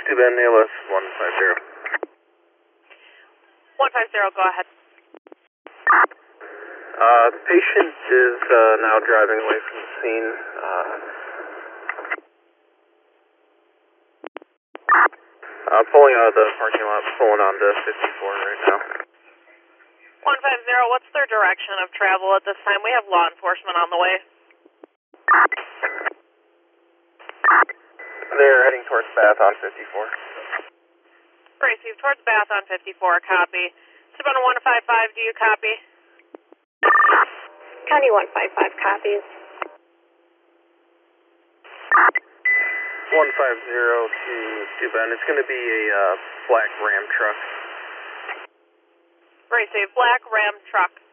Steuben, ALS 150. 150, go ahead. The patient is now driving away from the scene. Pulling out of the parking lot, pulling onto 54 right now. 150, what's their direction of travel at this time? We have law enforcement on the way. They're heading towards Bath on 54. Receive towards Bath on 54, copy. Savannah 155, do you copy? County 155 copies. 150 to Steuben. It's going to be a black Ram truck. Receive, black Ram truck.